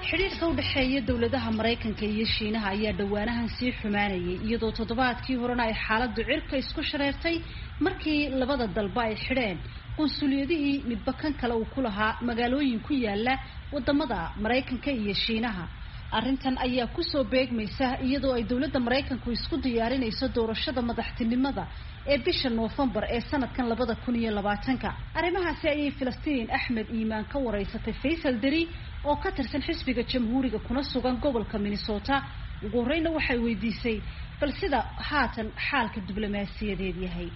xiriirka u dhaxeeya dawladaha Mareykanka iyo Shiinaha ayaa dhawaanahan sii xumaanayay iyadoo toddobaadkii horena ay xaaladdu cirka isku shareertay markii labada dalba ay xidheen qunsuliyadihii midba kan kale uu ku lahaa magaalooyin ku yaala wadamada Mareykanka iyo Shiinaha. arrintan ayaa ku soo beegmaysa iyadoo ay dawladda Mareykanku isku diyaarinayso doorashada madaxtinimada ee bisha November ee sanadkan 2020. arrimahaasi ayay Filistiin Axmed Iimaan ka wareysatay Faysal Dari oo ka tirsan xisbiga jamhuuriga kuna sugan gobolka Minnesota. ugu horeyna waxay weydiisay bal sida haatan xaalka diblomaasiyadeed yahay.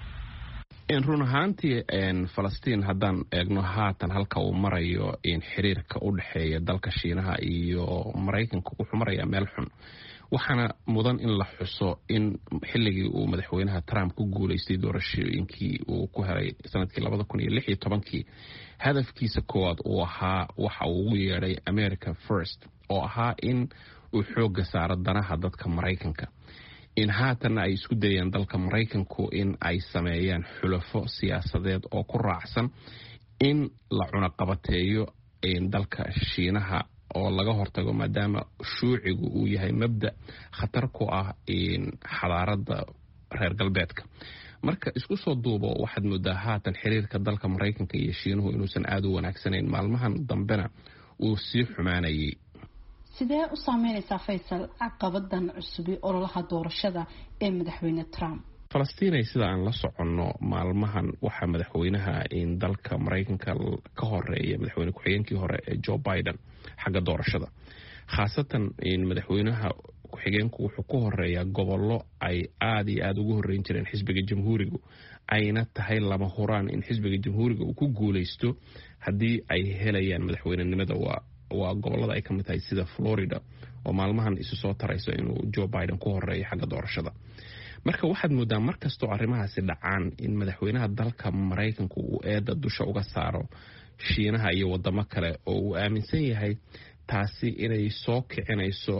run ahaantii Falastiin haddaan eegno haatan halka uu marayo xiriirka u dhaxeeya dalka Shiinaha iyo Mareykanka wuxuu marayaa meel xun. waxaana mudan in la xuso in xilligii uu madaxweynaha Trump ku guuleystay doorashooyinkii uu ku helay sanadkii 2016 hadafkiisa koowaad uu ahaa waxa uu ugu yeedhay America First oo ahaa in uu xoogga saaro danaha dadka Mareykanka. in haatan ay isku dayeen dalka Mareykanku in ay sameeyaan xulafo siyaasadeed oo ku raacsan in la cunaqabateeyo dalka Shiinaha oo laga hortago maadaama shuucigu uu yahay mabda khatar ku ah xadaarada reer galbeedka. marka isku soo duubo waxaad moodaa haatan xiriirka dalka Mareykanka iyo Shiinuhu inuusan aad u wanaagsanayn maalmahan dambena uu sii xumaanayay. sidee u saameynaysaa Faysal caqabadan cusub ee ololaha doorashada ee madaxweyne Trump? Falastiin sida aan la soconno maalmahan waxa madaxweynaha dalka Mareykanka ka horeeyay madaxweyne ku-xigeenkii hore ee Joe Biden xagga doorashada. khaasatan madaxweynaha ku-xigeenku wuxuu ku horeeyaa gobollo ay aad iyo aad ugu horeyn jireen xisbiga jamhuuriga ayna tahay lama huraan in xisbiga jamhuuriga uu ku guuleysto haddii ay helayaan madaxweynenimada. waa gobolada ay ka mid tahay sida Florida oo maalmahan isu soo tarayso inuu Joe Biden ku horeeyo xagga doorashada. marka waxaad moodaa markastoo arrimahaasi dhacaan in madaxweynaha dalka Mareykanku uu eeda dusha uga saaro Shiinaha iyo wadamo kale oo uu aaminsan yahay taasi inay soo kicinayso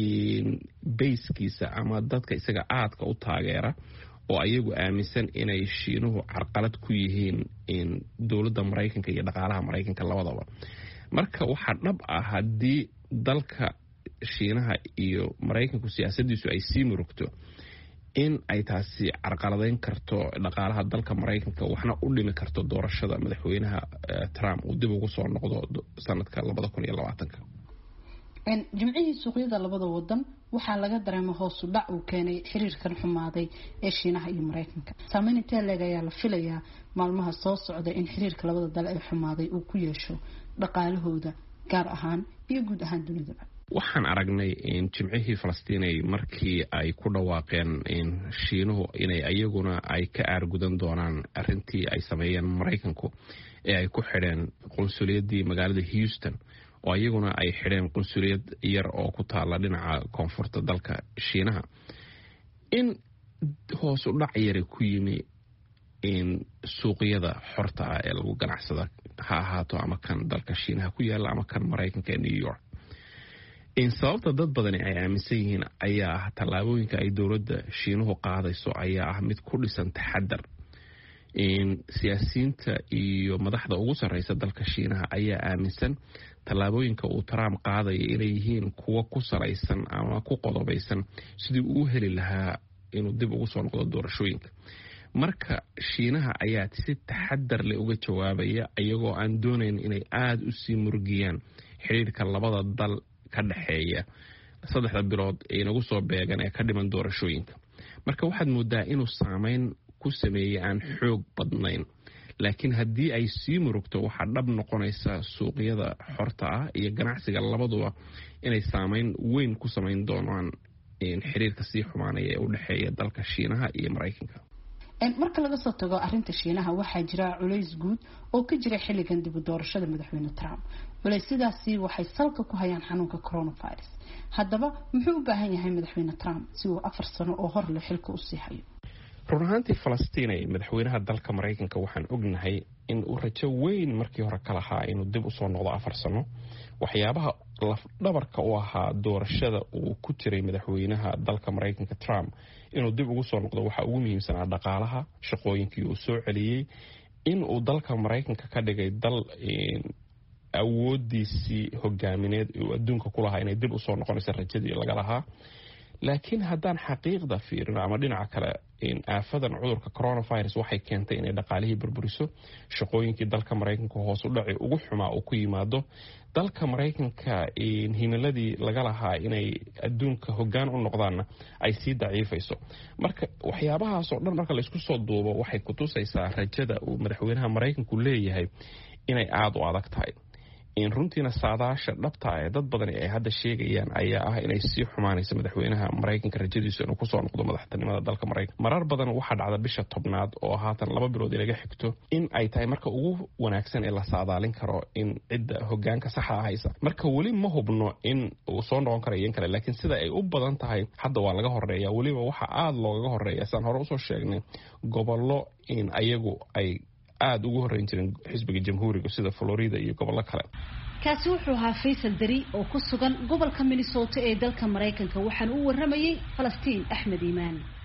bayskiisa ama dadka isaga aadka u taageera oo ayagu aaminsan inay Shiinuhu carqalad ku yihiin dawladda Mareykanka iyo dhaqaalaha Mareykanka labadaba. marka waxaa dhab ah haddii dalka Shiinaha iyo Mareykanku siyaasadiisu ay sii murugto in ay taasi carqaladeyn karto dhaqaalaha dalka Mareykanka waxna u dhimi karto doorashada madaxweynaha Trump uu dib ugu soo noqdo sanadka 2020. jimcihii suuqyada labada wadan waxaa laga dareemay hoos u dhac uu keenay xiriirkan xumaaday ee Shiinaha iyo Mareykanka. saameyn intee leeg ayaa la filayaa maalmaha soo socda in xiriirka labada dal ee xumaaday uu ku yeesho dhaqaalahooda gaar ahaan iyo guud ahaan dunida? waxaan aragnay jimcihii Falastiin markii ay ku dhawaaqeen Shiinuhu inay ayaguna ay ka aargudan doonaan arrintii ay sameeyeen Mareykanku ee ay ku xidheen qunsuliyadii magaalada Houston oo ayaguna ay xidheen qunsuliyad yar oo ku taala dhinaca koonfurta dalka Shiinaha. in hoos u dhac yar ku yimi suuqyada xorta ah ee lagu ganacsada ha ahaato ama kan dalka Shiinaha ku yaala ama kan Mareykanka ee New York. sababta dad badan ay aaminsan yihiin ayaa ah tallaabooyinka ay dawladda Shiinuhu qaadayso ayaa ah mid ku dhisan taxadar. siyaasiyiinta iyo madaxda ugu sarreysa dalka Shiinaha ayaa aaminsan tallaabooyinka uu Trump qaadayo inay yihiin kuwa ku salaysan ama ku qodobaysan sidii uu heli lahaa inuu dib ugu soo noqdo doorashooyinka. marka Shiinaha ayaa si taxadar leh uga jawaabaya iyagoo aan doonayn inay aad u sii murgiyaan xiriirka labada dal ka dhaxeeya 3 bilood ee nagu soo beegan ee ka dhiman doorashooyinka. marka waxaad moodaa inuu saameyn ku sameeyay aan xoog badnayn, laakiin haddii ay sii murugto waxaa dhab noqonaysa suuqyada xorta ah iyo ganacsiga labaduba inay saameyn weyn ku samayn doonaan xiriirka sii xumaanaya ee u dhaxeeya dalka Shiinaha iyo Mareykanka. marka laga soo tago arrinta Shiinaha waxaa jira culays guud oo ka jira xilligan dib u doorashada madaxweyne Trump. culaysyadaasi waxay salka ku hayaan xanuunka coronavirus. haddaba muxuu u baahan yahay madaxweyne Trump si uu 4 sano oo hor leh xilka u sii hayo? run ahaantii Falastiin madaxweynaha dalka Mareykanka waxaan ognahay in uu rajo weyn markii hore ka lahaa inuu dib u soo noqdo 4 sano. waxyaabaha lafdhabarka u ahaa doorashada uu ku jiray madaxweynaha dalka Mareykanka Trump inuu dib ugu soo noqdo waxa ugu muhiimsanaa dhaqaalaha, shaqooyinkii uu soo celiyay, in uu dalka Mareykanka ka dhigay dal awoodiisii hogaamineed uu adduunka ku lahaa inay dib usoo noqonaysa rajadii laga lahaa. laakiin haddaan xaqiiqda fiirino ama dhinaca kale aafadan cudurka coronavirus waxay keentay inay dhaqaalihii burburiso, shaqooyinkii dalka maraykanka hoos u dhaci ugu xumaa uu ku yimaado, dalka maraykanka himiladii laga lahaa inay adduunka hoggaan u noqdaanna ay sii daciifayso. marka waxyaabahaasoo dhan marka laysku soo duubo waxay kutusaysaa rajada uu madaxweynaha maraykanku leeyahay inay aada u adag tahay. runtiina saadaasha dhabta ee dad badan ay hadda sheegayaan ayaa ah inay sii xumaanayso madaxweynaha maraykanka rajadiisu inuu kusoo noqdo madaxtinimada dalka maraykanka. marar badan waxaa dhacda bisha 10aad oo haatan 2 bilood laga xigto in ay tahay marka ugu wanaagsan ee la saadaalin karo in cidda hogaanka saxa ah haysa. marka weli ma hubno in uu soo noqon karo iyan kale, laakiin sida ay u badan tahay hadda waa laga horeeya. weliba waxa aada loogaga horeeya sidaan hore usoo sheegnay gobollo in ayagu ay aada ugu horreyn jirin xisbiga jamhuuriga sida Florida iyo gobollo kale. kaasi wuxuu ahaa Faysal Dari oo ku sugan gobolka Minnesota ee dalka Mareykanka, waxaan u waramayay Falastiin Axmed Iimaan.